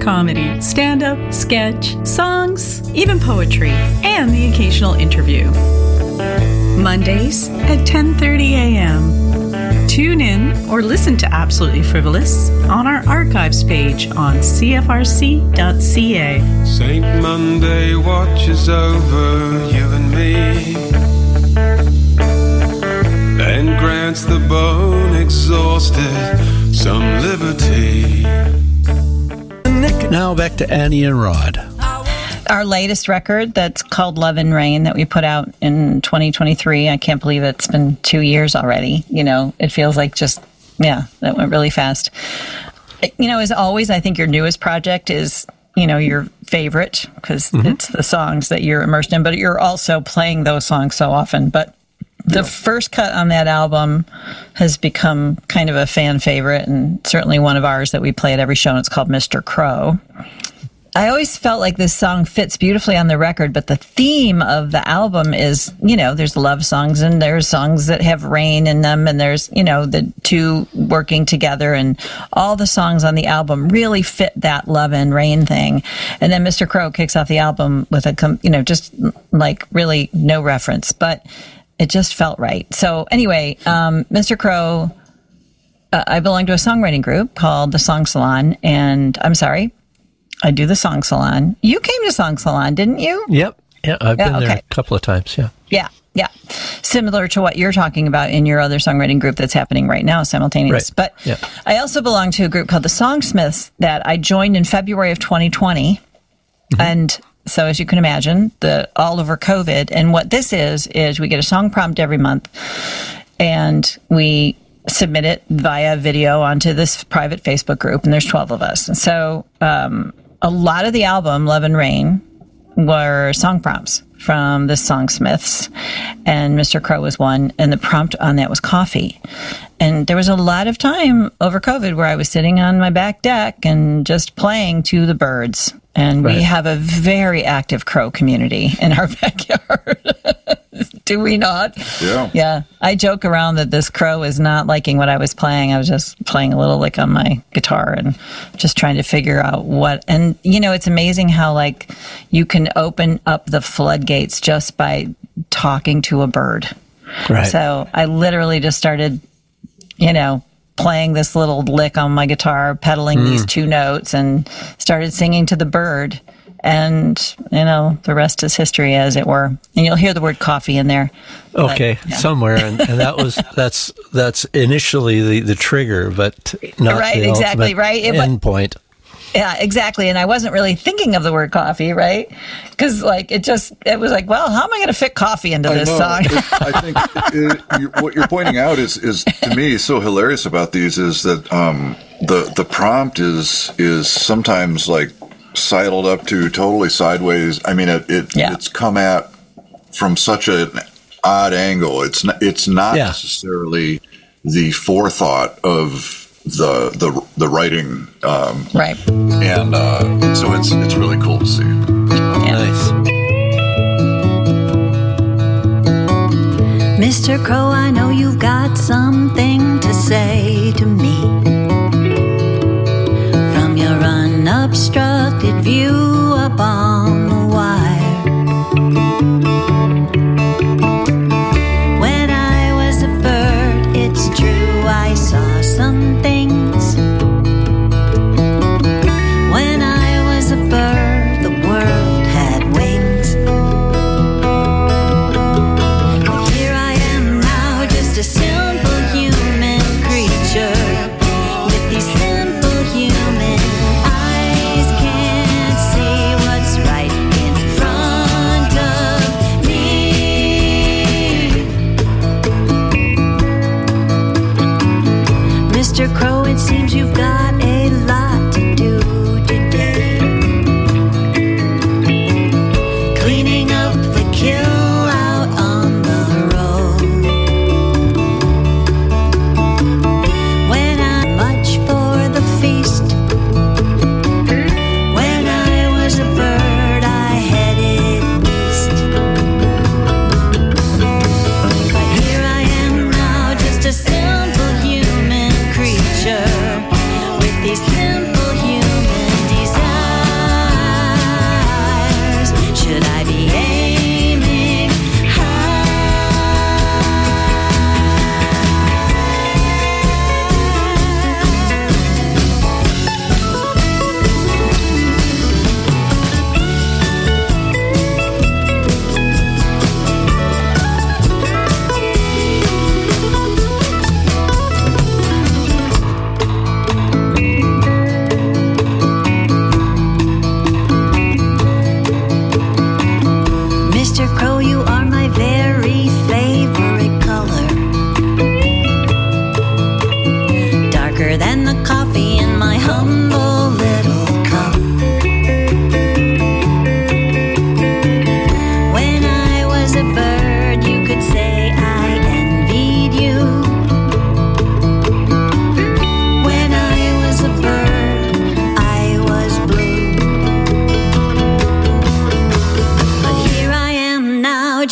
comedy, stand-up, sketch, songs, even poetry, and the occasional interview. Mondays at 10:30 a.m. Tune in or listen to Absolutely Frivolous on our archives page on cfrc.ca. Saint Monday watches over you and me and grants the bone exhausted some liberty. Now back to Annie and Rod. Our latest record that's called Love and Rain that we put out in 2023. I can't believe it's been 2 years already. You know, it feels like just, that went really fast. You know, as always, I think your newest project is, your favorite because it's the songs that you're immersed in, but you're also playing those songs so often. But the first cut on that album has become kind of a fan favorite and certainly one of ours that we play at every show, and it's called Mr. Crow. I always felt like this song fits beautifully on the record, but the theme of the album is, there's love songs and there's songs that have rain in them and there's, the two working together, and all the songs on the album really fit that love and rain thing. And then Mr. Crow kicks off the album with just like really no reference, but it just felt right. So anyway, Mr. Crow, I belong to a songwriting group called The Song Salon, and I do the Song Salon. You came to Song Salon, didn't you? Yep. Yeah, I've been there a couple of times, Yeah. Similar to what you're talking about in your other songwriting group that's happening right now, simultaneous. Right. But I also belong to a group called the Songsmiths that I joined in February of 2020. And so as you can imagine, all over COVID. And what this is we get a song prompt every month and we submit it via video onto this private Facebook group, and there's 12 of us. And so a lot of the album, Love and Rain, were song prompts from the Songsmiths, and Mr. Crow was one, and the prompt on that was coffee. And there was a lot of time over COVID where I was sitting on my back deck and just playing to the birds. And we have a very active crow community in our backyard. Do we not? Yeah. Yeah. I joke around that this crow is not liking what I was playing. I was just playing a little lick on my guitar and just trying to figure out what. And, it's amazing how, you can open up the floodgates just by talking to a bird. Right. So I literally just started, playing this little lick on my guitar, pedaling these two notes, and started singing to the bird. And, the rest is history, as it were. And you'll hear the word coffee in there. Okay, somewhere. And that's initially the trigger, but not the ultimate end point. Yeah, exactly. And I wasn't really thinking of the word coffee, right? Because it was like, well, how am I going to fit coffee into this song? I think what you're pointing out is to me so hilarious about these is that the prompt is sometimes sidled up to totally sideways. I mean, it's come at from such an odd angle. It's not necessarily the forethought of the writing, right? And so it's really cool to see. Nice. Mr. Crow, I know you've got something to say to me. From your unobstructed view up on the wire. When I was a bird, it's true, I saw some things. When I was a bird, the world had wings. But here I am now, just a simple human creature with these simple human eyes.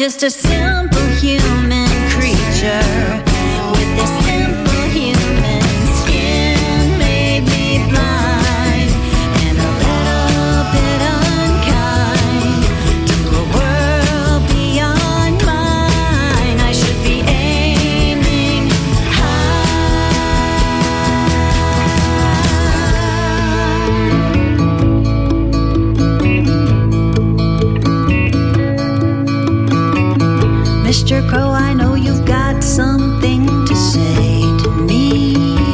just a simple human creature with this simple human skin made me blind and a little bit unkind to a world beyond mine. I should be aiming Mr. Crow, I know you've got something to say to me.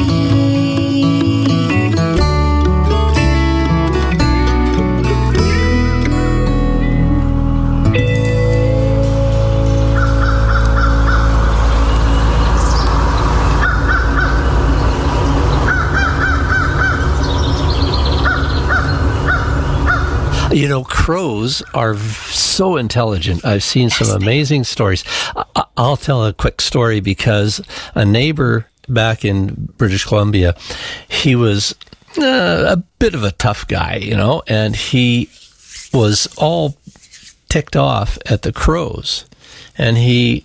You know, crows are so intelligent. I've seen some amazing stories. I'll tell a quick story because a neighbor back in British Columbia, he was a bit of a tough guy, you know, and he was all ticked off at the crows, and he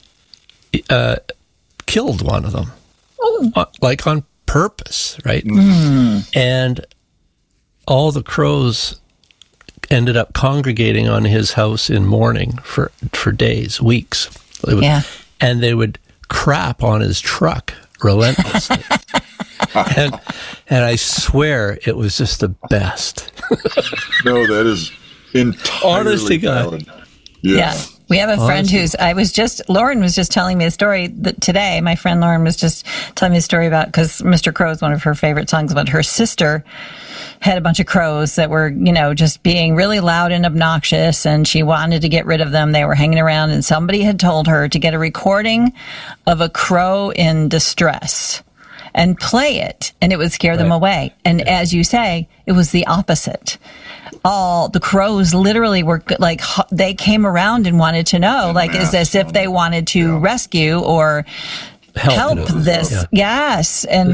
killed one of them, like on purpose, right? And all the crows ended up congregating on his house in mourning for days, weeks. And they would crap on his truck relentlessly. and I swear it was just the best. No, that is entirely valid. Yeah. We have a friend Lauren was just telling me a story that today. My friend Lauren was just telling me a story about, because Mr. Crow is one of her favorite songs, about her sister had a bunch of crows that were, you know, just being really loud and obnoxious, and she wanted to get rid of them. They were hanging around, and somebody had told her to get a recording of a crow in distress and play it, and it would scare them away. And as you say, it was the opposite. All the crows literally were like, they came around and wanted to know, like, is this if they wanted to rescue or help this. Yes. And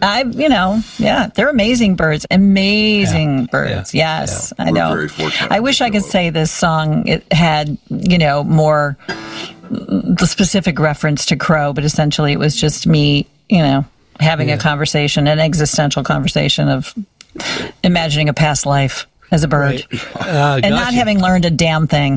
they're amazing birds. Amazing birds. Yes. I know. Very fortunate. I wish I could say this song, it had, more the specific reference to crow, but essentially it was just me, having a conversation, an existential conversation of imagining a past life as a bird and not having learned a damn thing.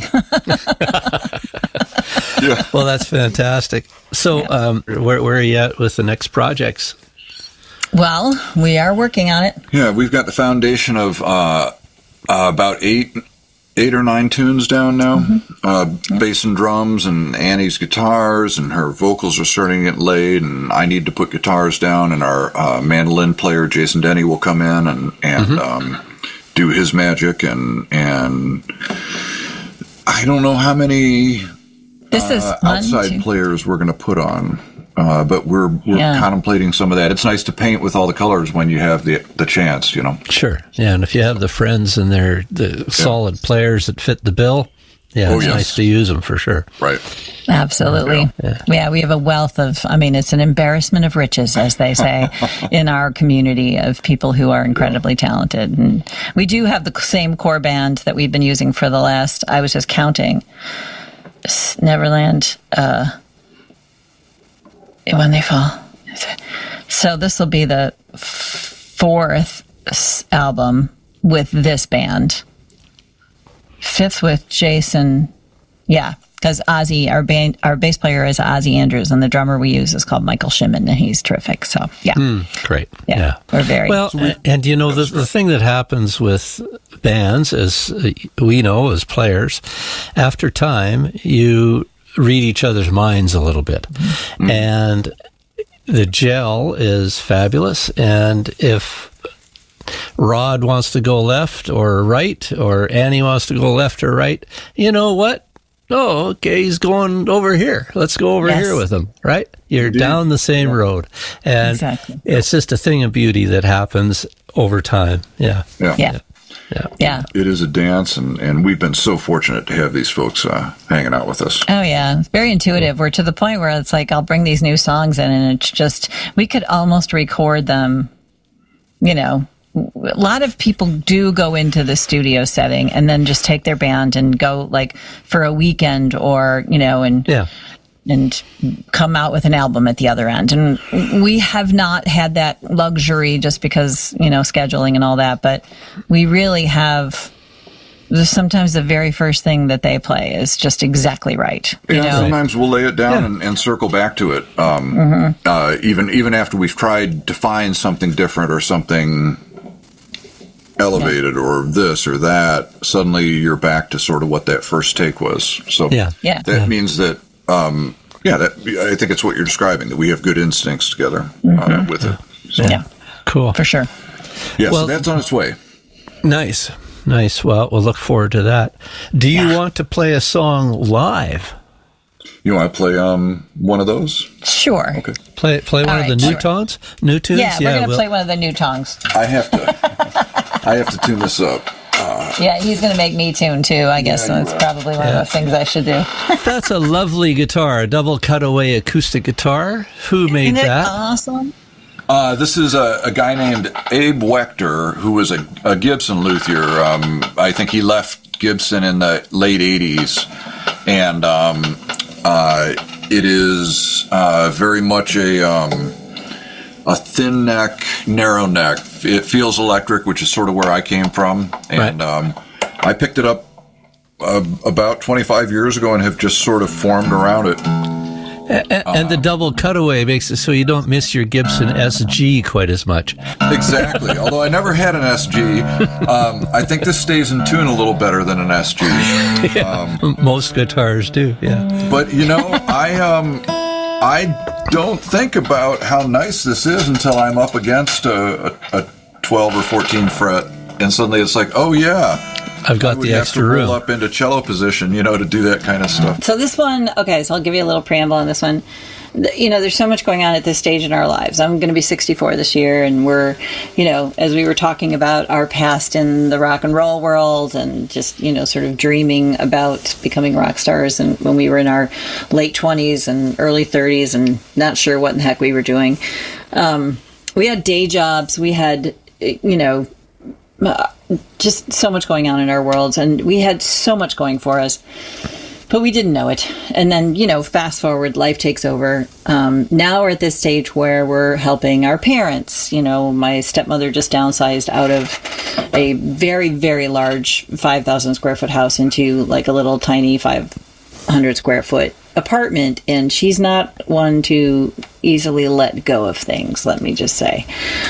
Well, that's fantastic. So where are you at with the next projects? Well, we are working on it. Yeah, we've got the foundation of about eight or nine tunes down now. Bass and drums and Annie's guitars, and her vocals are starting to get laid, and I need to put guitars down, and our mandolin player, Jason Denny, will come in and do his magic, and I don't know how many outside players we're going to put on, but we're contemplating some of that. It's nice to paint with all the colors when you have the chance, Sure, yeah, and if you have the friends and they're the solid players that fit the bill, it's nice to use them for sure. Right. Absolutely. Yeah, we have a wealth of, it's an embarrassment of riches, as they say, in our community of people who are incredibly talented. And we do have the same core band that we've been using for the last, I was just counting, Neverland, When They Fall. So this will be the fourth album with this band. Fifth with Jason, because Ozzy, our bass player is Ozzy Andrews, and the drummer we use is called Michael Shimon, and he's terrific. So great. Yeah, we're very well. And the thing that happens with bands, as we know as players, after time you read each other's minds a little bit, and the gel is fabulous. And if Rod wants to go left or right, or Annie wants to go left or right, you know what? Oh, okay, he's going over here. Let's go over here with him, right? You're down the same road. And it's just a thing of beauty that happens over time. Yeah. It is a dance, and we've been so fortunate to have these folks hanging out with us. Oh, yeah. It's very intuitive. We're to the point where it's like, I'll bring these new songs in, and it's just, we could almost record them, a lot of people do go into the studio setting and then just take their band and go like for a weekend or, and come out with an album at the other end. And we have not had that luxury just because, scheduling and all that, but we really have. Sometimes the very first thing that they play is just exactly right. Sometimes we'll lay it down and circle back to it. Even after we've tried to find something different or something elevated or this or that, suddenly you're back to sort of what that first take was. So that means that, I think it's what you're describing, that we have good instincts together with it. So. Yeah. Cool. For sure. Yeah, so that's on its way. Nice. Well, we'll look forward to that. Do you want to play a song live? You want to play one of those? Sure. Okay. Play one of the new tunes? New tunes? Yeah, we're going to play one of the new songs. I have to tune this up. He's going to make me tune too, I guess. So it's probably one of those things I should do. That's a lovely guitar, a double cutaway acoustic guitar. Who made that? Awesome. This is a guy named Abe Wechter, who was a Gibson luthier. I think he left Gibson in the late 80s. And it is very much a thin neck, narrow neck. It feels electric, which is sort of where I came from. And I picked it up about 25 years ago and have just sort of formed around it. And the double cutaway makes it so you don't miss your Gibson SG quite as much. Exactly. Although I never had an SG, I think this stays in tune a little better than an SG. Most guitars do, yeah. But, I don't think about how nice this is until I'm up against a 12 or 14 fret, and suddenly it's like, oh, yeah. I've got the extra room. Roll up into cello position, to do that kind of stuff. So this one, so I'll give you a little preamble on this one. There's so much going on at this stage in our lives. I'm going to be 64 this year, and we're, as we were talking about our past in the rock and roll world and just, sort of dreaming about becoming rock stars, and when we were in our late 20s and early 30s and not sure what in the heck we were doing. We had day jobs. We had, just so much going on in our worlds, and we had so much going for us, but we didn't know it. And then, fast forward, life takes over. Now we're at this stage where we're helping our parents. My stepmother just downsized out of a very, very large 5,000 square foot house into like a little tiny 500 square foot apartment, and she's not one to easily let go of things, let me just say.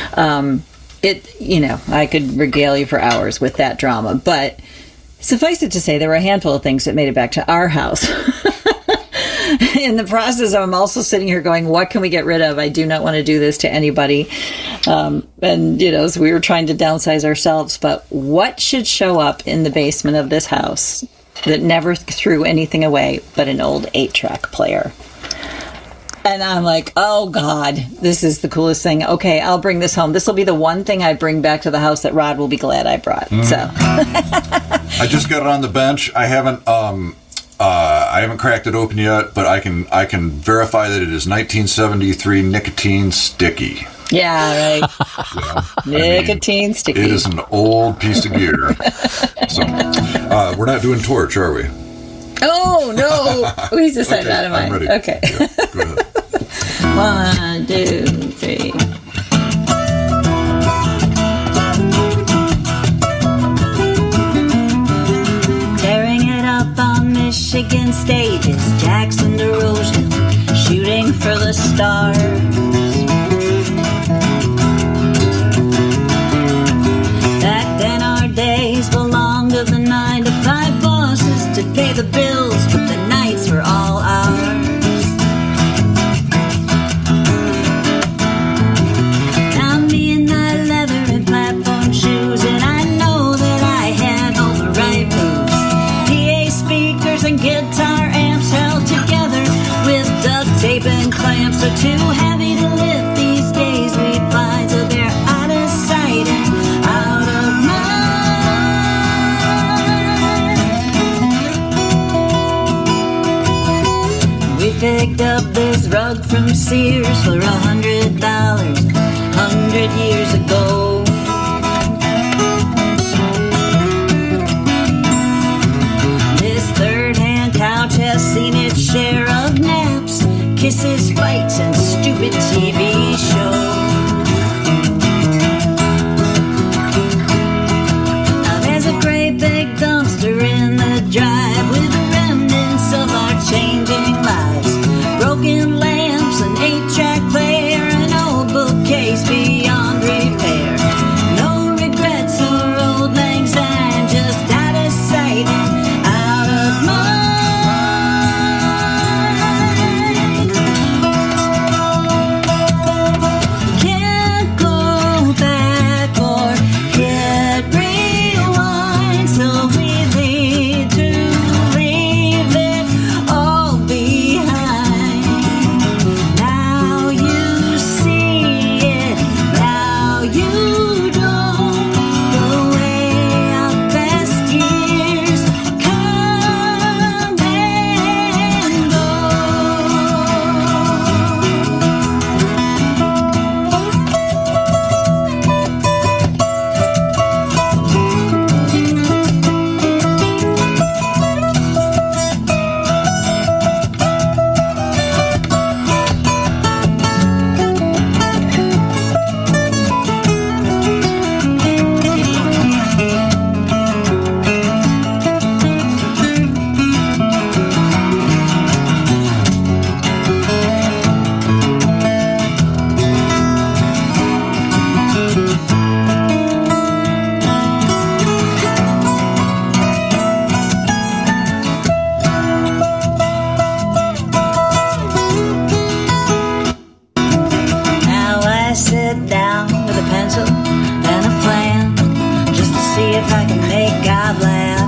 I could regale you for hours with that drama, but suffice it to say, there were a handful of things that made it back to our house. In the process, I'm also sitting here going, what can we get rid of? I do not want to do this to anybody. So we were trying to downsize ourselves, but what should show up in the basement of this house that never threw anything away but an old 8-track player? And I'm like, oh, God, this is the coolest thing. Okay, I'll bring this home. This will be the one thing I bring back to the house that Rod will be glad I brought. So I just got it on the bench. I haven't cracked it open yet, but I can verify that it is 1973 nicotine sticky. Yeah, right. Nicotine sticky. It is an old piece of gear. So we're not doing Torch, are we? Oh, no. We decided out of mine. I'm ready. Okay. Yeah, go ahead. 1, 2, 3. Tearing it up on Michigan stages, Jackson DeRozan shooting for the stars. Back then our days belonged to the 9-to-5 bosses to pay the bills, but the nights were all ours. Now me in my leather and platform shoes, and I know that I had all the right moves. PA speakers and guitar amps held together with duct tape and clamps are too heavy to lift these days. We find so they're out of sight and out of mind. We picked up this rug from Sears for $100 100 years ago. I laugh.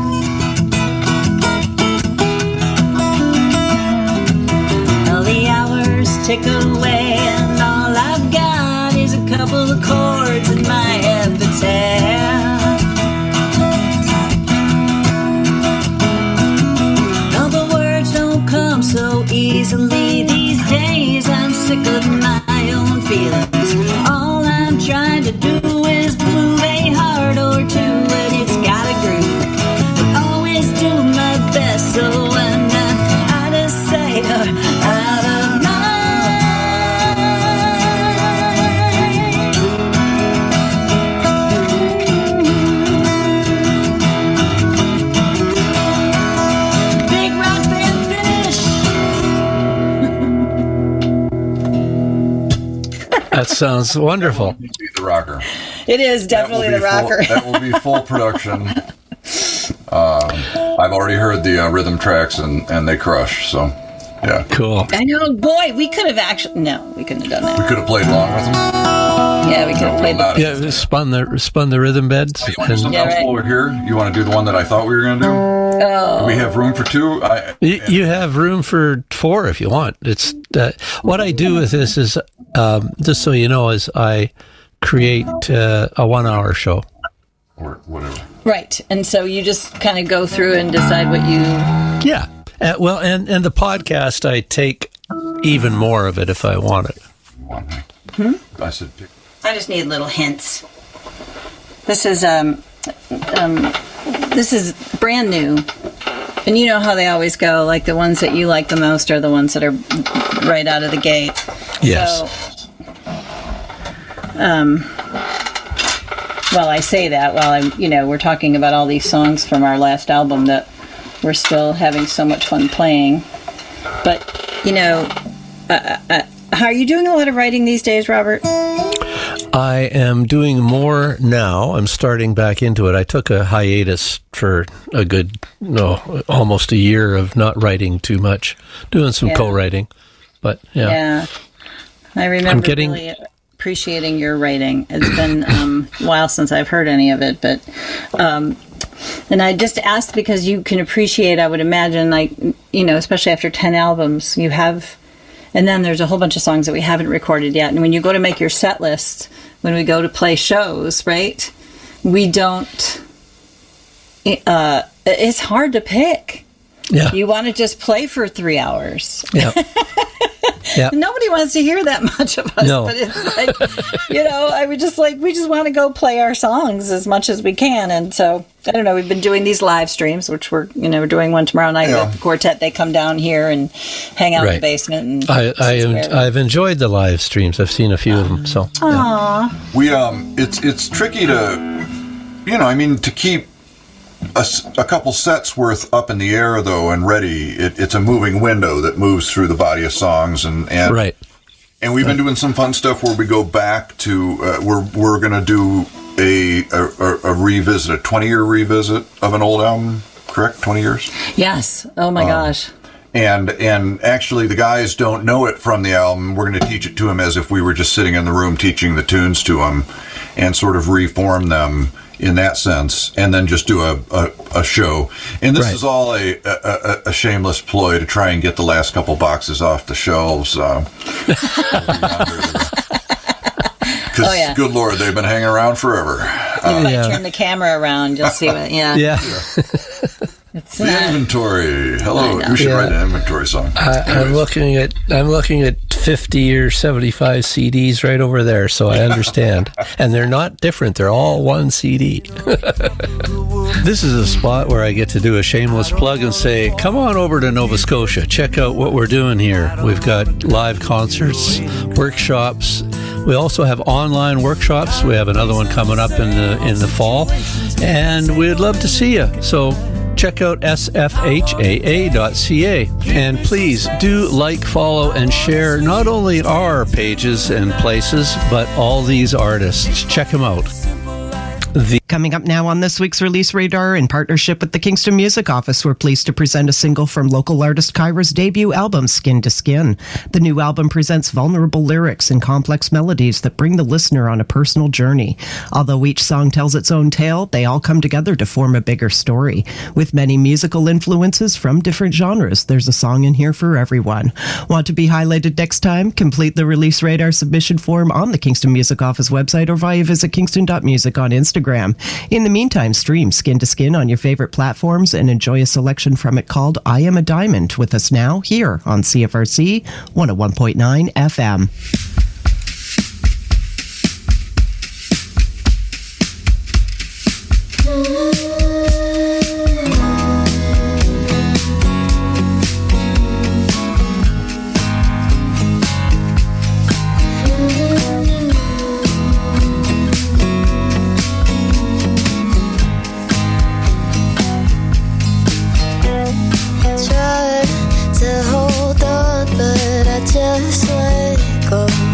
Well, the hours tick away, and all I've got is a couple of chords in my epitaph. All the words don't come so easily these days. I'm sick of my own feelings. All I'm trying to do is move a heart or two, and it's got a groove. I always do my best, so I'm not out of sight or out of Big rock band finish. That sounds wonderful. Be the rocker. It is definitely the rocker. That will be full production. I've already heard the rhythm tracks, and they crush. So, yeah. Cool. I know, boy, we could have actually. No, we couldn't have done We that. could have played along with them. Yeah, we could have played not. Yeah, spun the rhythm beds. You want to do something Yeah, else right. while we're here? You want to do the one that I thought we were going to do? Do we have room for two? You have room for 4 if you want. It's what I do with this is just so you know is I create a 1-hour show. Or whatever. Right, and so you just kind of go through and decide what you. Yeah. Well, and the podcast I take even more of it if I want it. I said pick. I just need little hints. This is brand new, and you know how they always go. Like the ones that you like the most are the ones that are right out of the gate. Yes. So, well, I say that while we're talking about all these songs from our last album that we're still having so much fun playing. But how are you doing a lot of writing these days, Robert? I am doing more now. I'm starting back into it. I took a hiatus for a good, almost a year of not writing too much, doing some co-writing. But Yeah. I remember really appreciating your writing. It's been a while since I've heard any of it, but and I just asked because you can appreciate, I would imagine, especially after 10 albums, you have, and then there's a whole bunch of songs that we haven't recorded yet. And when you go to make your set list, when we go to play shows, right, we don't, it's hard to pick. yeah. You want to just play for 3 hours. Yeah. Yeah. Nobody wants to hear that much of us, No. but it's like, I would just we just want to go play our songs as much as we can. And so, I don't know, we've been doing these live streams, which we're doing one tomorrow night with the quartet. They come down here and hang out in the basement. And I've enjoyed the live streams. I've seen a few of them. So, yeah. We it's tricky to, to keep a couple sets worth up in the air though and ready. It's a moving window that moves through the body of songs and Right. And we've been doing some fun stuff where we go back to we're going to do a revisit, a 20-year revisit of an old album. Correct, 20 years. Yes. Oh my gosh. And actually, the guys don't know it from the album. We're going to teach it to them as if we were just sitting in the room teaching the tunes to them, and sort of reform them in that sense, and then just do a show. And this is all a shameless ploy to try and get the last couple boxes off the shelves. Because, good Lord, they've been hanging around forever. If I turn the camera around, you'll see what. Yeah. It's the inventory. Hello, you should write an inventory song. I'm looking at 50 or 75 CDs right over there, so I understand. And they're not different; they're all one CD. This is a spot where I get to do a shameless plug and say, "Come on over to Nova Scotia. Check out what we're doing here. We've got live concerts, workshops." We also have online workshops. We have another one coming up in the fall, and we'd love to see you. So check out sfhaa.ca, and please do like, follow, and share not only our pages and places, but all these artists. Check them out. Coming up now on this week's Release Radar, in partnership with the Kingston Music Office, we're pleased to present a single from local artist Kyra's debut album, Skin to Skin. The new album presents vulnerable lyrics and complex melodies that bring the listener on a personal journey. Although each song tells its own tale, they all come together to form a bigger story. With many musical influences from different genres, there's a song in here for everyone. Want to be highlighted next time? Complete the Release Radar submission form on the Kingston Music Office website or via visit kingston.music on Instagram. In the meantime, stream Skin to Skin on your favorite platforms and enjoy a selection from it called I Am a Diamond with us now here on CFRC 101.9 FM. Tried to hold on, but I just let go.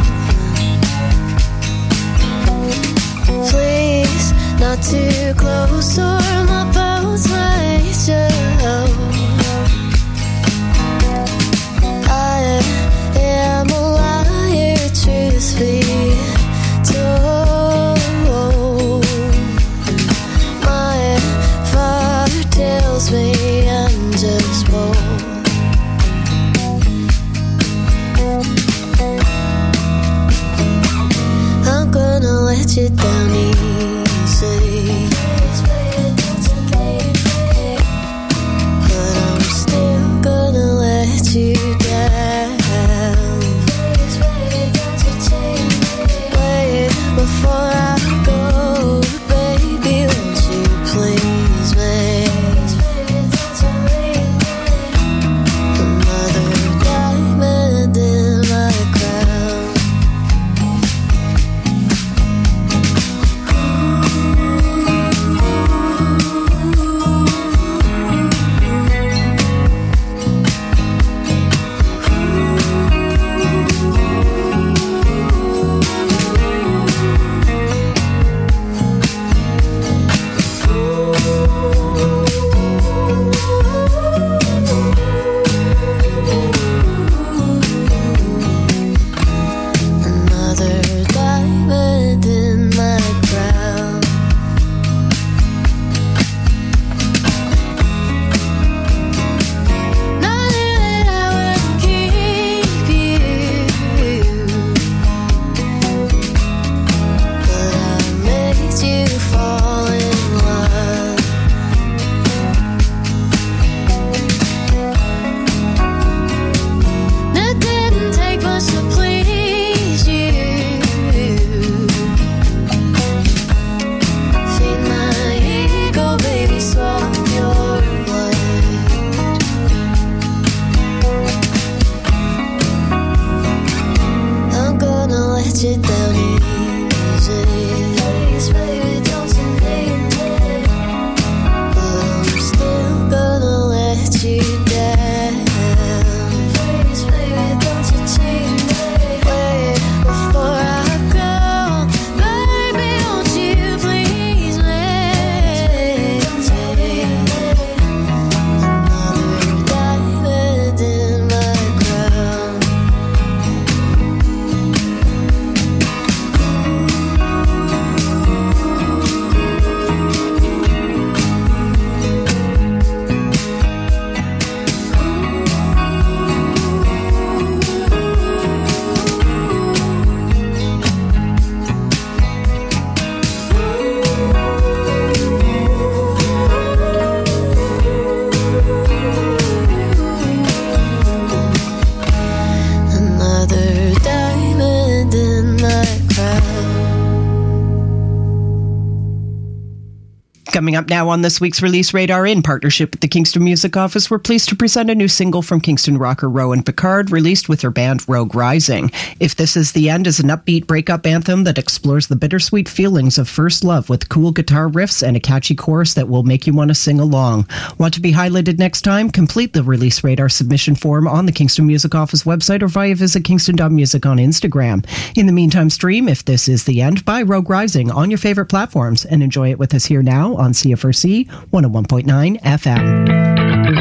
Coming up now on this week's Release Radar, in partnership with the Kingston Music Office, we're pleased to present a new single from Kingston rocker Rowan Picard, released with her band Rogue Rising. If This Is the End is an upbeat breakup anthem that explores the bittersweet feelings of first love with cool guitar riffs and a catchy chorus that will make you want to sing along. Want to be highlighted next time? Complete the Release Radar submission form on the Kingston Music Office website or via visit kingston.music on Instagram. In the meantime, stream If This Is the End by Rogue Rising on your favorite platforms and enjoy it with us here now on CFRC 101.9 FM.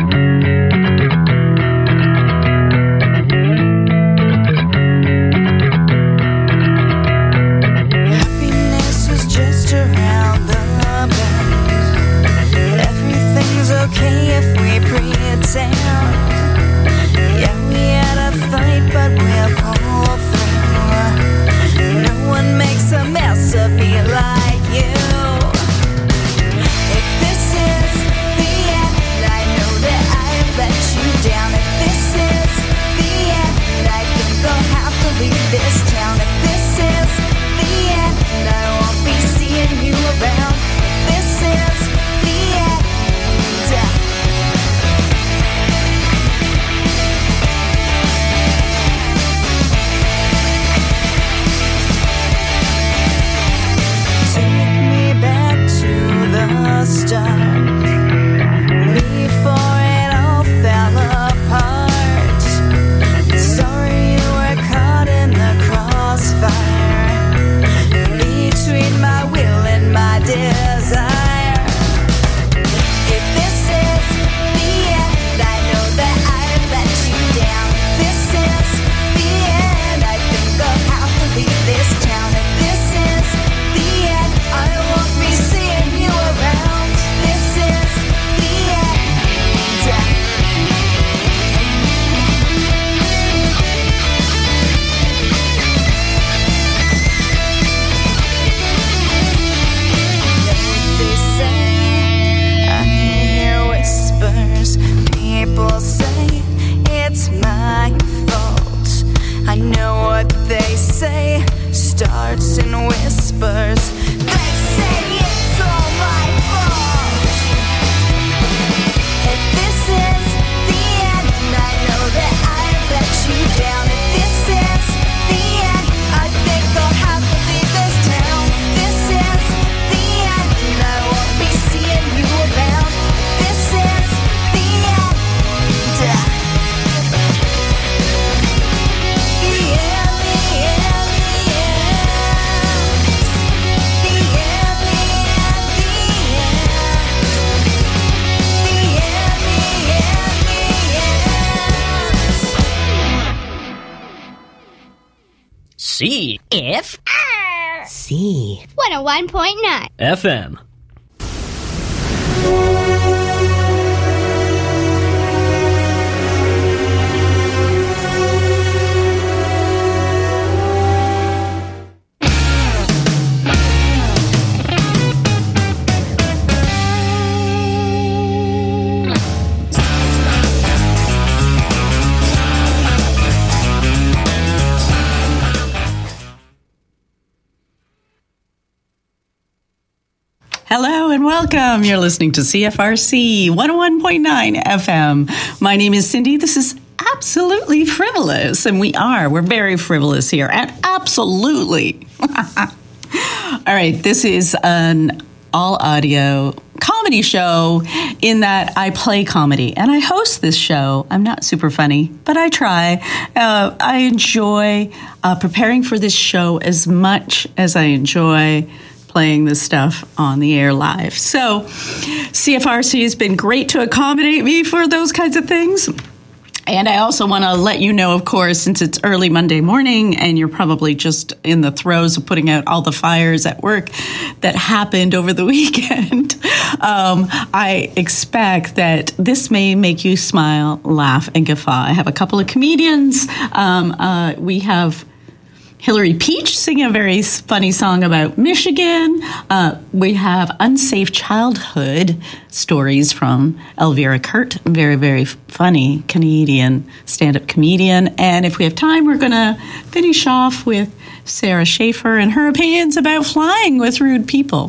CFRC 101.9 FM. Hello and welcome. You're listening to CFRC 101.9 FM. My name is Cindy. This is Absolutely Frivolous, and we're very frivolous here, and absolutely. All right, this is an all-audio comedy show in that I play comedy, and I host this show. I'm not super funny, but I try. I enjoy preparing for this show as much as I enjoy playing this stuff on the air live. So CFRC has been great to accommodate me for those kinds of things. And I also want to let you know, of course, since it's early Monday morning and you're probably just in the throes of putting out all the fires at work that happened over the weekend, I expect that this may make you smile, laugh, and guffaw. I have a couple of comedians. We have Hillary Peach singing a very funny song about Michigan. We have Unsafe Childhood stories from Elvira Kurt, very, very funny Canadian stand-up comedian. And if we have time, we're going to finish off with Sarah Schaefer and her opinions about flying with rude people.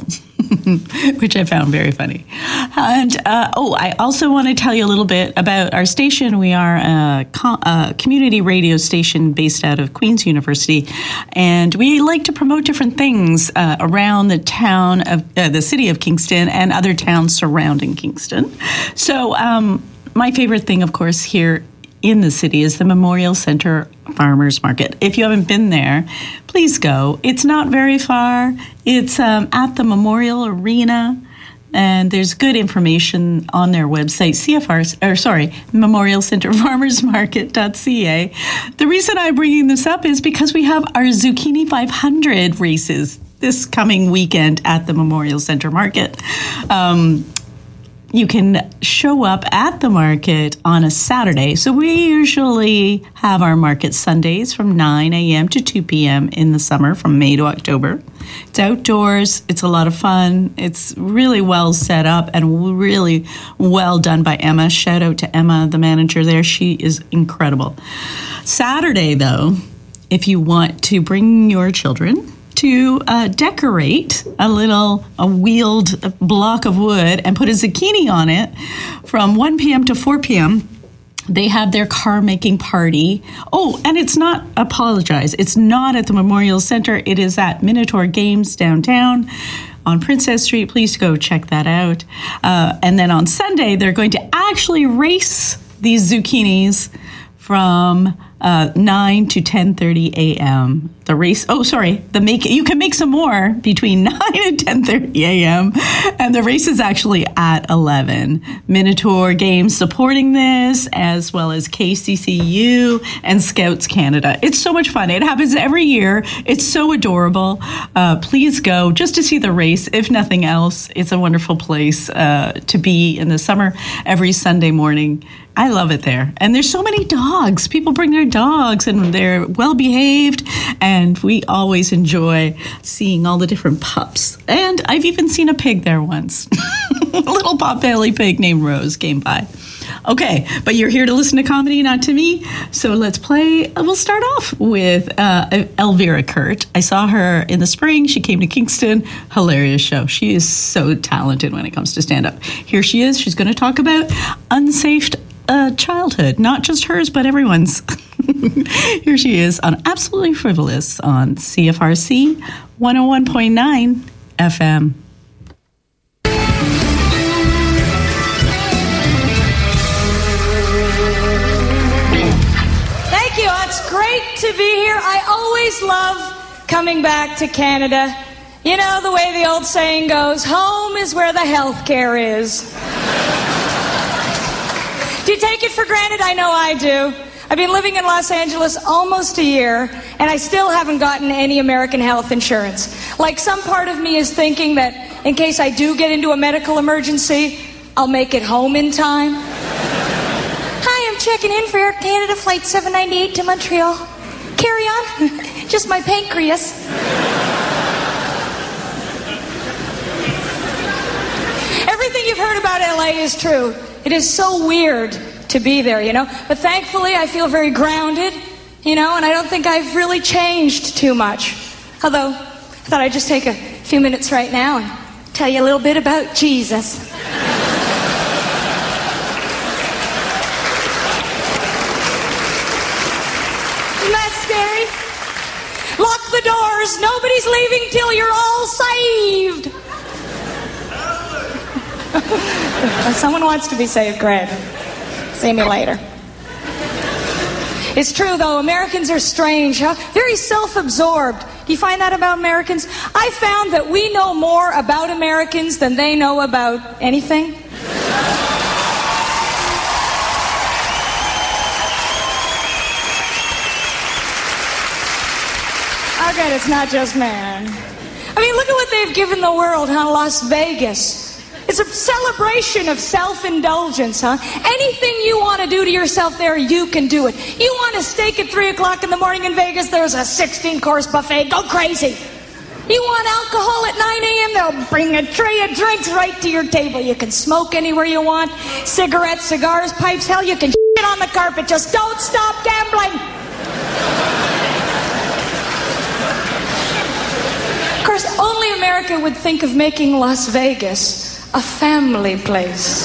which I found very funny. And I also want to tell you a little bit about our station. We are a community radio station based out of Queen's University, and we like to promote different things around the town of the city of Kingston and other towns surrounding Kingston. So my favorite thing, of course, here in the city is the Memorial Center Farmers Market. If you haven't been there, please go. It's not very far. It's at the Memorial Arena, and there's good information on their website, memorialcenterfarmersmarket.ca. The reason I'm bringing this up is because we have our Zucchini 500 races this coming weekend at the Memorial Center Market. You can show up at the market on a Saturday. So we usually have our market Sundays from 9 a.m. to 2 p.m. in the summer, from May to October. It's outdoors. It's a lot of fun. It's really well set up and really well done by Emma. Shout out to Emma, the manager there. She is incredible. Saturday, though, if you want to bring your children to decorate a wheeled block of wood and put a zucchini on it from 1 p.m. to 4 p.m., they have their car making party. Oh, and it's not at the Memorial Center. It is at Minotaur Games downtown on Princess Street. Please go check that out. And then on Sunday, they're going to actually race these zucchinis from 9 to 10:30 a.m. The race, you can make some more between 9 and 10:30 a.m. And the race is actually at 11. Minotaur Games supporting this, as well as KCCU and Scouts Canada. It's so much fun. It happens every year. It's so adorable. Please go just to see the race, if nothing else. It's a wonderful place to be in the summer every Sunday morning. I love it there. And there's so many dogs. People bring their dogs and they're well behaved. And we always enjoy seeing all the different pups. And I've even seen a pig there once. A little pot-belly pig named Rose came by. Okay, but you're here to listen to comedy, not to me. So let's play. We'll start off with Elvira Kurt. I saw her in the spring. She came to Kingston. Hilarious show. She is so talented when it comes to stand-up. Here she is. She's going to talk about unsafe childhood, not just hers, but everyone's. Here she is on Absolutely Frivolous on CFRC 101.9 FM. Thank you. It's great to be here. I always love coming back to Canada. You know, the way the old saying goes, home is where the health care is. Do you take it for granted? I know I do. I've been living in Los Angeles almost a year, and I still haven't gotten any American health insurance. Like, some part of me is thinking that in case I do get into a medical emergency, I'll make it home in time. Hi, I'm checking in for Air Canada Flight 798 to Montreal. Carry on. Just my pancreas. Everything you've heard about LA is true. It is so weird to be there, you know. But thankfully, I feel very grounded, you know, and I don't think I've really changed too much. Although, I thought I'd just take a few minutes right now and tell you a little bit about Jesus. Isn't that scary? Lock the doors. Nobody's leaving till you're all saved. Someone wants to be saved, Greg. See me later. It's true, though. Americans are strange, huh? Very self-absorbed. Do you find that about Americans? I found that we know more about Americans than they know about anything. I bet it's not just man. I mean, look at what they've given the world, huh? Las Vegas. It's a celebration of self-indulgence, huh? Anything you want to do to yourself there, you can do it. You want a steak at 3 o'clock in the morning in Vegas, there's a 16-course buffet. Go crazy. You want alcohol at 9 a.m., they'll bring a tray of drinks right to your table. You can smoke anywhere you want. Cigarettes, cigars, pipes, hell, you can shit on the carpet. Just don't stop gambling. Of course, only America would think of making Las Vegas a family place.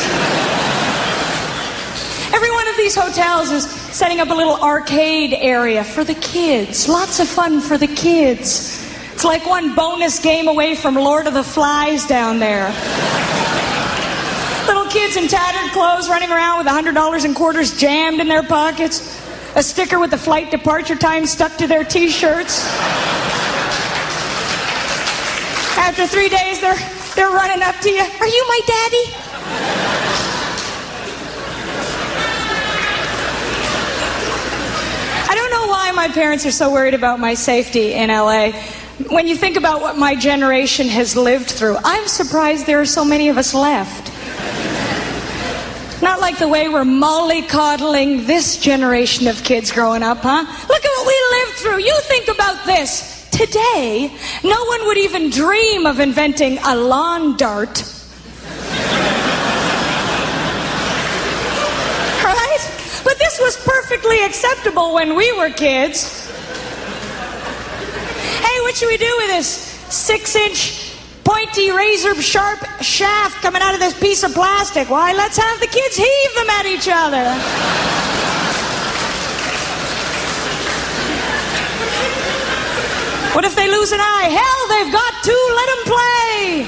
Every one of these hotels is setting up a little arcade area for the kids. Lots of fun for the kids. It's like one bonus game away from Lord of the Flies down there. Little kids in tattered clothes running around with $100 in quarters jammed in their pockets. A sticker with the flight departure time stuck to their t-shirts. After 3 days, they're running up to you. Are you my daddy? I don't know why my parents are so worried about my safety in LA. When you think about what my generation has lived through, I'm surprised there are so many of us left. Not like the way we're mollycoddling this generation of kids growing up, huh? Look at what we lived through. You think about this. Today, no one would even dream of inventing a lawn dart. Right? But this was perfectly acceptable when we were kids. Hey, what should we do with this 6-inch pointy razor sharp shaft coming out of this piece of plastic? Why, let's have the kids heave them at each other. What if they lose an eye? Hell, they've got to. Let them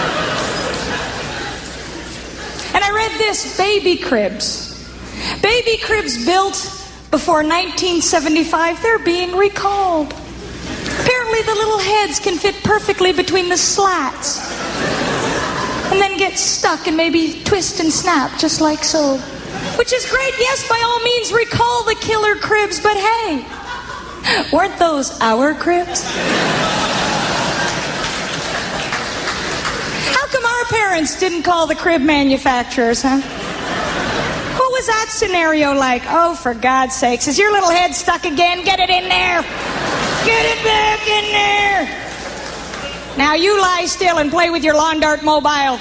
play. And I read this, baby cribs. Baby cribs built before 1975, they're being recalled. Apparently the little heads can fit perfectly between the slats and then get stuck and maybe twist and snap just like so. Which is great. Yes, by all means, recall the killer cribs, but hey, weren't those our cribs? How come our parents didn't call the crib manufacturers, huh? What was that scenario like? Oh, for God's sakes, is your little head stuck again? Get it in there. Get it back in there. Now you lie still and play with your lawn dart mobile.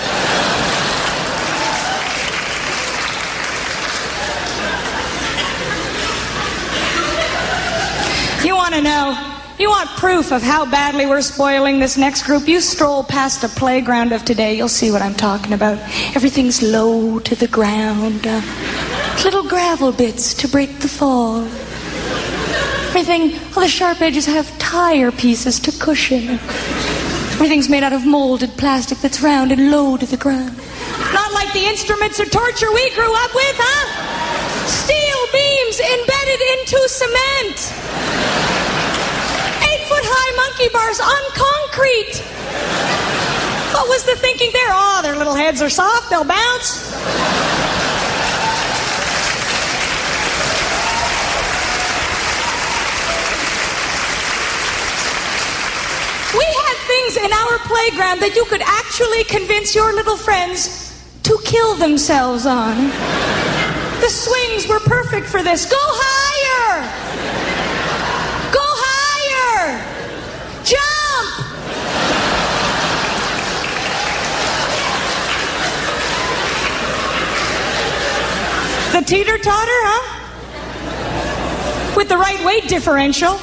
You want to know, you want proof of how badly we're spoiling this next group? You stroll past a playground of today, you'll see what I'm talking about. Everything's low to the ground. Little gravel bits to break the fall. Everything, all the sharp edges have tire pieces to cushion. Everything's made out of molded plastic that's round and low to the ground. Not like the instruments of torture we grew up with, huh? Steel beams embedded into cement. 8-foot-high monkey bars on concrete. What was the thinking there? Oh, their little heads are soft, they'll bounce. We had things in our playground that you could actually convince your little friends to kill themselves on. The swings were perfect for this. Go higher! Go higher! Jump! The teeter-totter, huh? With the right weight differential.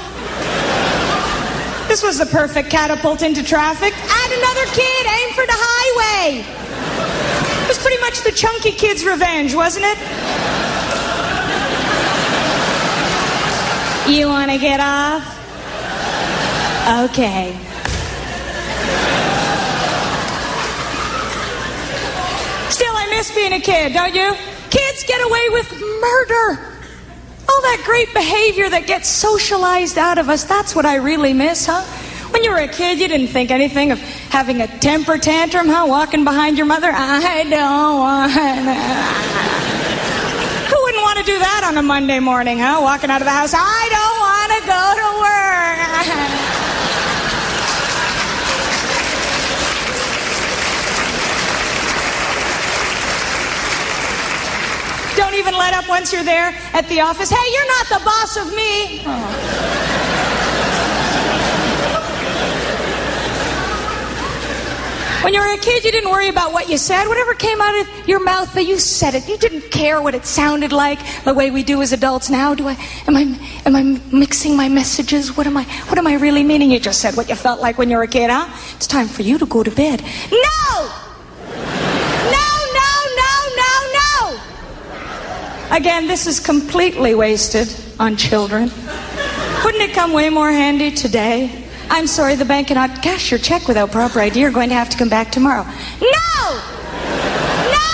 This was the perfect catapult into traffic. Add another kid, aim for the highway. It was pretty much the chunky kid's revenge, wasn't it? You want to get off? Okay. Still, I miss being a kid, don't you? Kids get away with murder. All that great behavior that gets socialized out of us, that's what I really miss, huh? When you were a kid, you didn't think anything of having a temper tantrum, huh? Walking behind your mother. I don't want to. Who wouldn't want to do that on a Monday morning, huh? Walking out of the house. I don't want to go to work. Don't even let up once you're there at the office. Hey, you're not the boss of me. Oh. When you were a kid, you didn't worry about what you said. Whatever came out of your mouth, you said it. You didn't care what it sounded like the way we do as adults now. Am I mixing my messages? What am I really meaning? You just said what you felt like when you were a kid, huh? It's time for you to go to bed. No! No! Again, this is completely wasted on children. Wouldn't it come way more handy today? I'm sorry, the bank cannot cash your check without proper ID. You're going to have to come back tomorrow. No! No!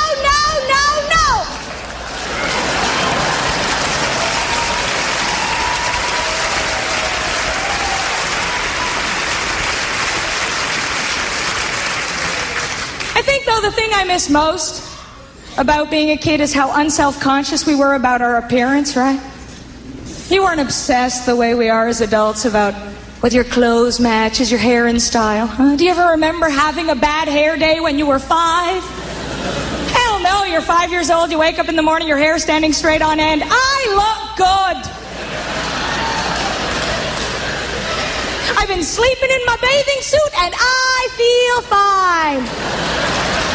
I think, though, the thing I miss most about being a kid is how unself-conscious we were about our appearance, right? You weren't obsessed the way we are as adults about whether your clothes match, is your hair in style. Huh? Do you ever remember having a bad hair day when you were 5? Hell no, you're 5 years old, you wake up in the morning, your hair's standing straight on end. I look good. I've been sleeping in my bathing suit and I feel fine.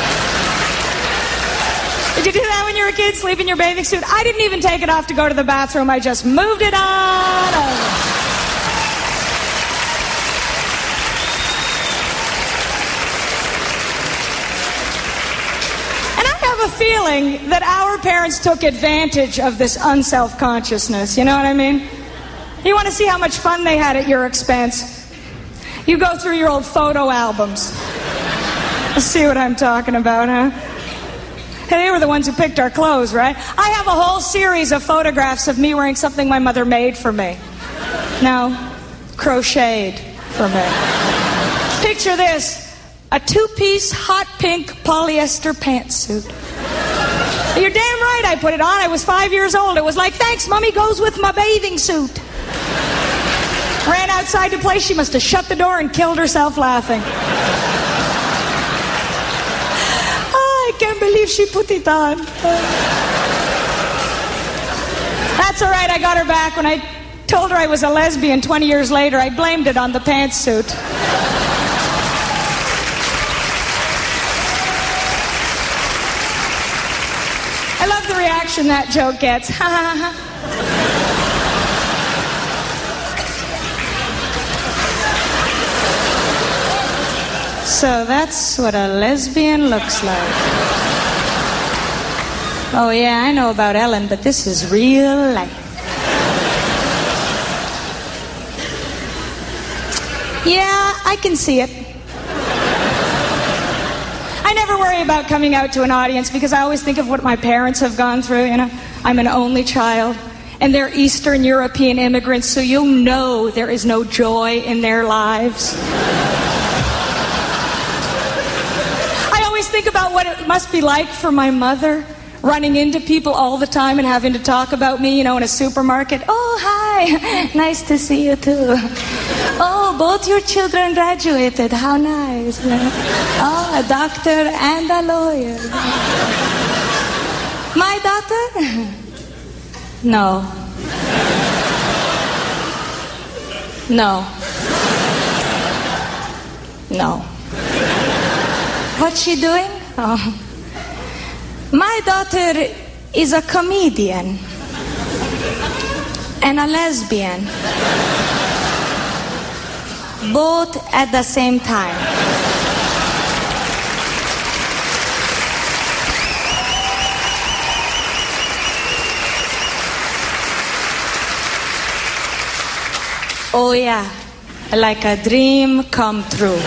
Did you do that when you were a kid, sleep in your bathing suit? I didn't even take it off to go to the bathroom. I just moved it on over. And I have a feeling that our parents took advantage of this unself-consciousness. You know what I mean? You want to see how much fun they had at your expense? You go through your old photo albums. See what I'm talking about, huh? They were the ones who picked our clothes, right? I have a whole series of photographs of me wearing something my mother made for me. No, crocheted for me. Picture this, a 2-piece hot pink polyester pantsuit. You're damn right I put it on. I was 5 years old. It was like, thanks, Mommy, goes with my bathing suit. Ran outside to play. She must have shut the door and killed herself laughing. I can't believe she put it on. That's all right, I got her back. When I told her I was a lesbian 20 years later, I blamed it on the pantsuit. I love the reaction that joke gets. So that's what a lesbian looks like. Oh yeah, I know about Ellen, but this is real life. Yeah, I can see it. I never worry about coming out to an audience because I always think of what my parents have gone through, you know. I'm an only child, and they're Eastern European immigrants, so you know there is no joy in their lives. Think about what it must be like for my mother, running into people all the time and having to talk about me, you know, in a supermarket. Oh, hi, nice to see you too. Oh, both your children graduated, how nice. Oh, a doctor and a lawyer. My daughter? No. What's she doing? Oh. My daughter is a comedian and a lesbian, both at the same time. Oh yeah, like a dream come true.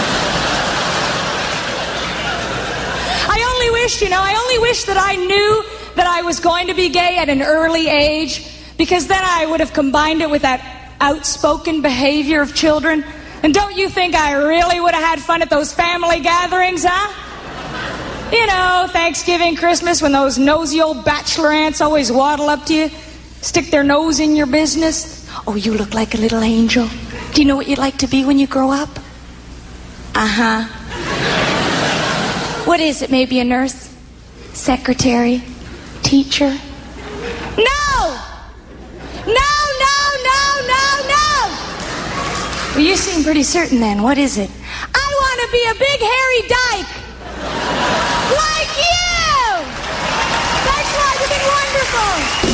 I only wish that I knew that I was going to be gay at an early age, because then I would have combined it with that outspoken behavior of children. And don't you think I really would have had fun at those family gatherings, huh? You know, Thanksgiving, Christmas, when those nosy old bachelor aunts always waddle up to you, stick their nose in your business. Oh, you look like a little angel. Do you know what you'd like to be when you grow up? Uh-huh. What is it? Maybe a nurse? Secretary? Teacher? No! No! Well, you seem pretty certain then. What is it? I want to be a big hairy dyke. Like you! Thanks a lot. You've been wonderful.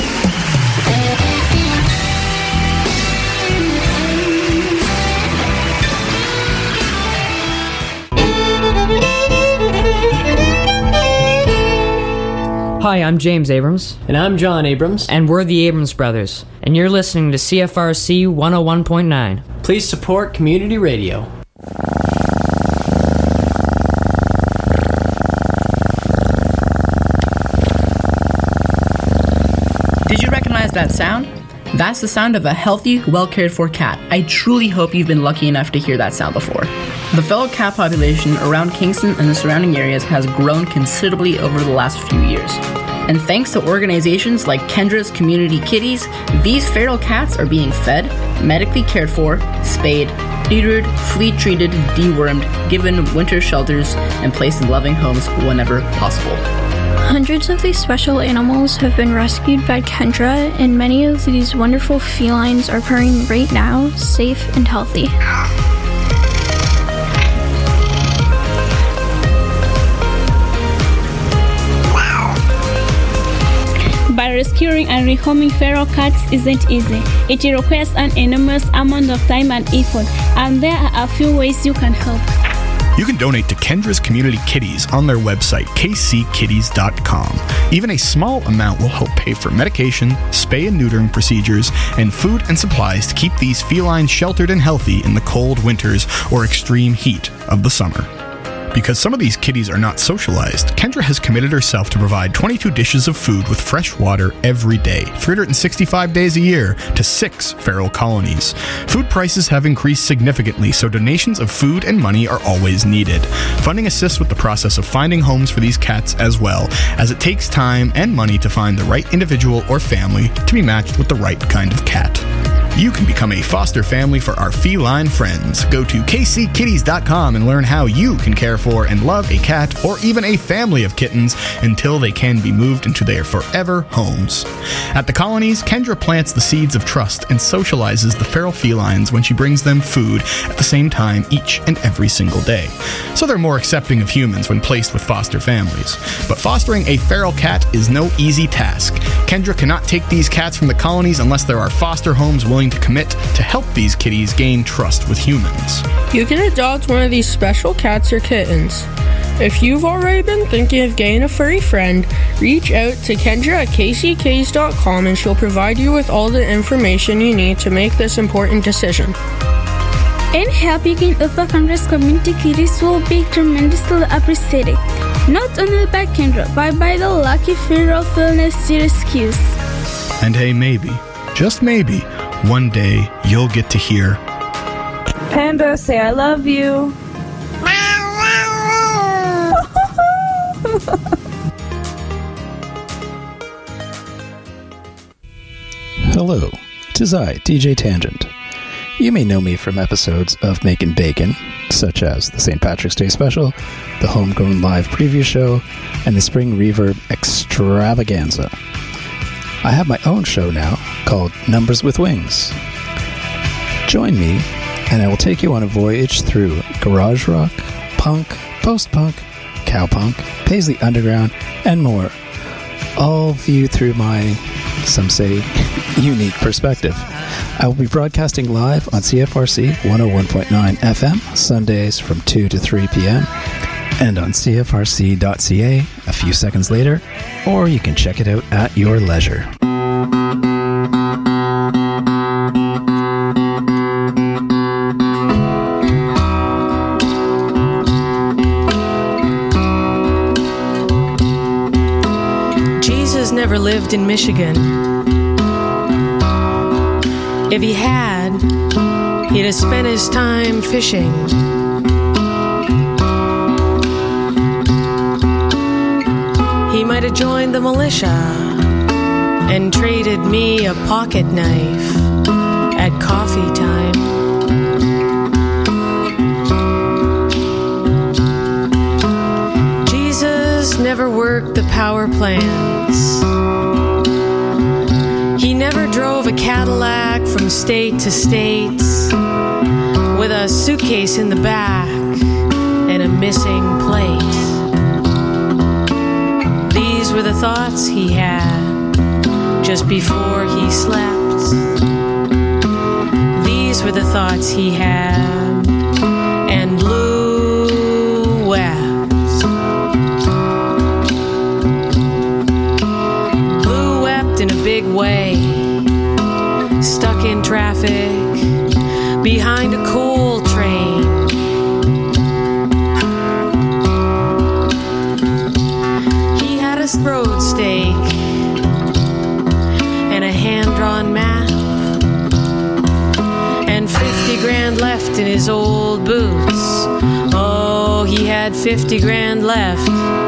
Hi, I'm James Abrams. And I'm John Abrams. And we're the Abrams Brothers. And you're listening to CFRC 101.9. Please support community radio. Did you recognize that sound? That's the sound of a healthy, well-cared-for cat. I truly hope you've been lucky enough to hear that sound before. The feral cat population around Kingston and the surrounding areas has grown considerably over the last few years. And thanks to organizations like Kendra's Community Kitties, these feral cats are being fed, medically cared for, spayed, neutered, flea-treated, dewormed, given winter shelters, and placed in loving homes whenever possible. Hundreds of these special animals have been rescued by Kendra, and many of these wonderful felines are purring right now, safe and healthy. But rescuing and rehoming feral cats isn't easy. It requires an enormous amount of time and effort, and there are a few ways you can help. You can donate to Kendra's Community Kitties on their website, kckitties.com. Even a small amount will help pay for medication, spay and neutering procedures, and food and supplies to keep these felines sheltered and healthy in the cold winters or extreme heat of the summer. Because some of these kitties are not socialized, Kendra has committed herself to provide 22 dishes of food with fresh water every day, 365 days a year, to 6 feral colonies. Food prices have increased significantly, so donations of food and money are always needed. Funding assists with the process of finding homes for these cats as well, as it takes time and money to find the right individual or family to be matched with the right kind of cat. You can become a foster family for our feline friends. Go to kckitties.com and learn how you can care for and love a cat or even a family of kittens until they can be moved into their forever homes. At the colonies, Kendra plants the seeds of trust and socializes the feral felines when she brings them food at the same time each and every single day. So they're more accepting of humans when placed with foster families. But fostering a feral cat is no easy task. Kendra cannot take these cats from the colonies unless there are foster homes willing to commit to help these kitties gain trust with humans. You can adopt one of these special cats or kittens. If you've already been thinking of getting a furry friend, reach out to Kendra at kckitties.com and she'll provide you with all the information you need to make this important decision. And helping other Congress community kitties will be tremendously appreciated, not only by Kendra, but by the lucky feral felinist she rescues. And hey, maybe, just maybe, one day you'll get to hear Panda say I love you. Hello, 'tis I, DJ Tangent. You may know me from episodes of Makin' Bacon, such as the St. Patrick's Day Special, the Homegrown Live Preview Show, and the Spring Reverb Extravaganza. I have my own show now called Numbers with Wings. Join me, and I will take you on a voyage through garage rock, punk, post-punk, cowpunk, Paisley Underground, and more, all viewed through my, some say, unique perspective. I will be broadcasting live on CFRC 101.9 FM, Sundays from 2 to 3 p.m., and on CFRC.ca a few seconds later, or you can check it out at your leisure. Jesus never lived in Michigan. If he had, he'd have spent his time fishing. He might have joined the militia and traded me a pocket knife at coffee time. Jesus never worked the power plants. He never drove a Cadillac from state to state with a suitcase in the back a missing plate. These were the thoughts he had just before he slept. These were the thoughts he had, and Blue wept. Blue wept in a big way, stuck in traffic behind a coal train. He had a road stake and a hand-drawn map and 50 grand left in his old boots. Oh, he had 50 grand left.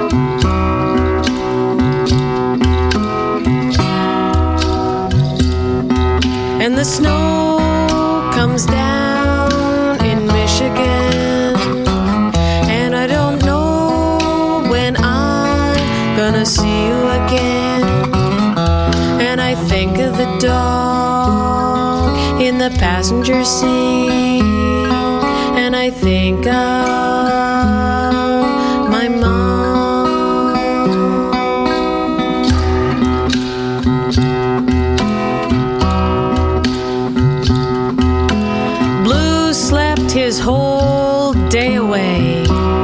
And the snow comes down in Michigan, and I don't know when I'm gonna see you again. And I think of the dog in the passenger seat, and I think of my mom. Blue slept his whole day away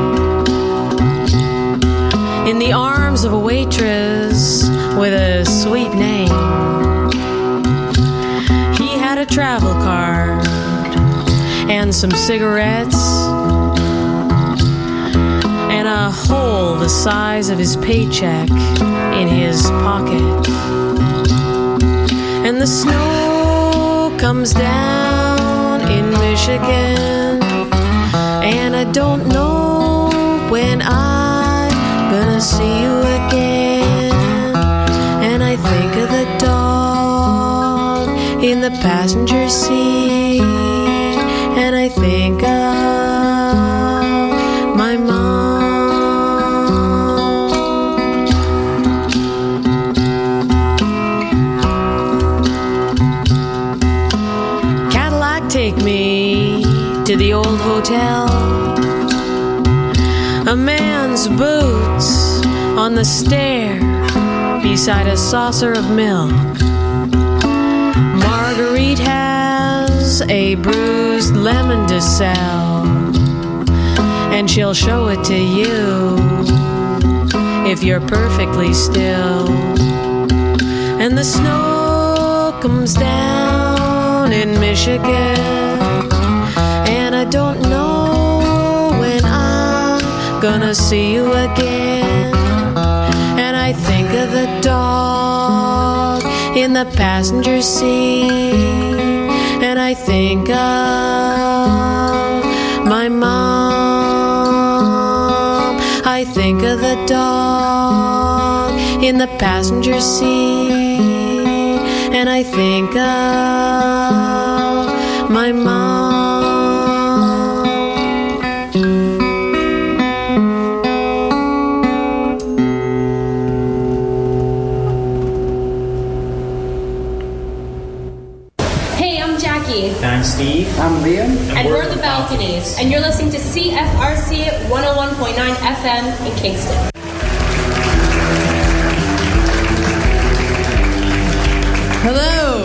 in the arms of a waitress with a sweet name. He had a travel card and some cigarettes and a hole the size of his paycheck in his pocket. And the snow comes down in Michigan, and I don't know when I'm gonna see you again. And I think of the dog in the passenger seat, and I think of my mom. Cadillac, take me to the old hotel. A man's boots on the stair beside a saucer of milk. Marguerite has a bruised lemon to sell, and she'll show it to you if you're perfectly still. And the snow comes down in Michigan, and I don't know when I'm gonna see you again. And I think of the dog in the passenger seat, and I think of my mom. I think of the dog in the passenger seat, and I think of my mom. I'm Steve. I'm Liam. And we're the Balconies. And you're listening to CFRC 101.9 FM in Kingston. Hello.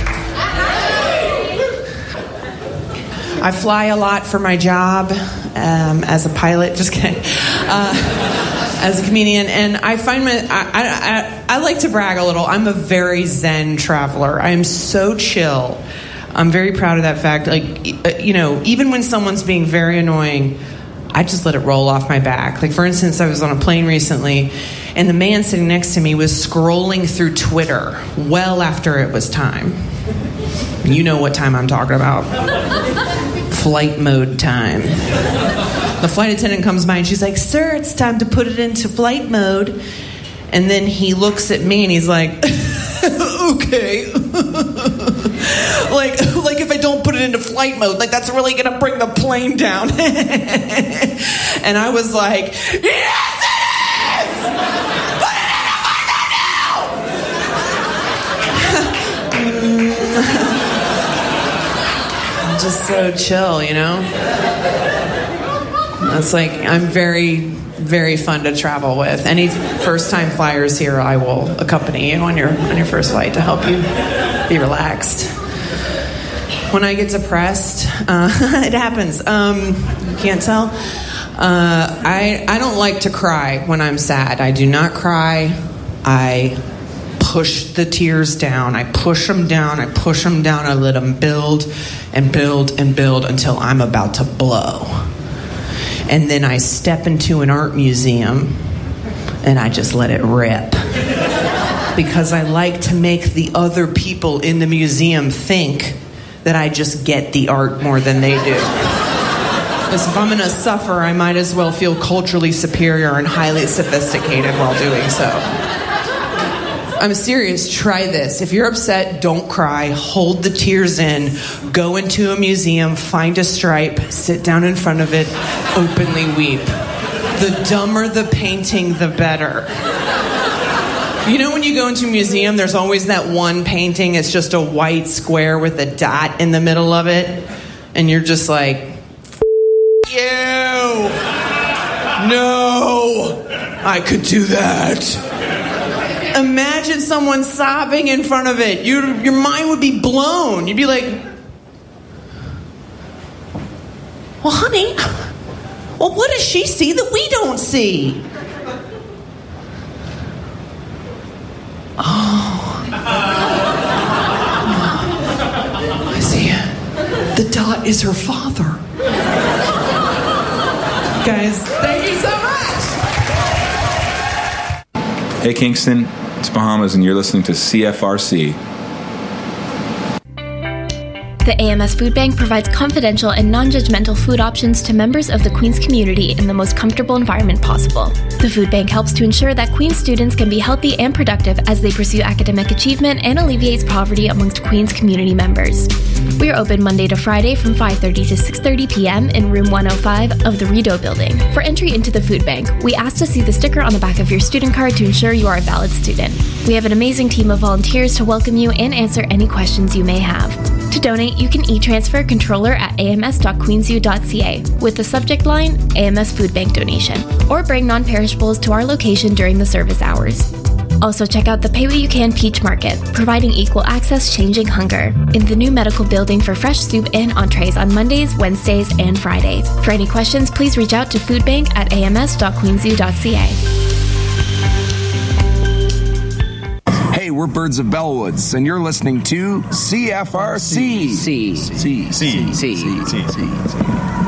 I fly a lot for my job as a pilot. Just kidding. As a comedian, and I find I like to brag a little. I'm a very zen traveler. I am so chill. I'm very proud of that fact. Like, even when someone's being very annoying, I just let it roll off my back. Like, for instance, I was on a plane recently, and the man sitting next to me was scrolling through Twitter well after it was time. You know what time I'm talking about. Flight mode time. The flight attendant comes by and she's like, "Sir, it's time to put it into flight mode." And then he looks at me and he's like, "Okay." like if I don't put it into flight mode, like that's really gonna bring the plane down. And I was like, "Yes, it is! Put it into flight mode now!" I'm just so chill, It's like I'm very, very fun to travel with. Any first-time flyers here, I will accompany you on your first flight to help you be relaxed. When I get depressed, it happens. You can't tell. I don't like to cry when I'm sad. I do not cry. I push the tears down. I push them down. I push them down. I let them build and build and build until I'm about to blow. And then I step into an art museum and I just let it rip. Because I like to make the other people in the museum think that I just get the art more than they do. Because if I'm going to suffer, I might as well feel culturally superior and highly sophisticated while doing so. I'm serious. Try this. If you're upset, don't cry. Hold the tears in. Go into a museum, find a stripe, sit down in front of it, openly weep. The dumber the painting, the better. You know when you go into a museum, there's always that one painting. It's just a white square with a dot in the middle of it. And you're just like, you! No! I could do that. Imagine someone sobbing in front of it. Your mind would be blown. You'd be like, well, honey, well, what does she see that we don't see? Oh. I see. The dot is her father. Guys, thank you so much. Hey, Kingston. It's Bahamas, and you're listening to CFRC. The AMS Food Bank provides confidential and non-judgmental food options to members of the Queens community in the most comfortable environment possible. The Food Bank helps to ensure that Queens students can be healthy and productive as they pursue academic achievement and alleviates poverty amongst Queens community members. We are open Monday to Friday from 5:30 to 6:30 p.m. in room 105 of the Rideau building. For entry into the Food Bank, we ask to see the sticker on the back of your student card to ensure you are a valid student. We have an amazing team of volunteers to welcome you and answer any questions you may have. To donate, you can e-transfer controller at ams.queensu.ca with the subject line AMS Food Bank donation, or bring non-perishables to our location during the service hours. Also check out the Pay What You Can Peach Market, providing equal access changing hunger, in the new medical building for fresh soup and entrees on Mondays, Wednesdays, and Fridays. For any questions, please reach out to foodbank at ams.queensu.ca. Hey, we're Birds of Bellwoods, and you're listening to CFRC. C.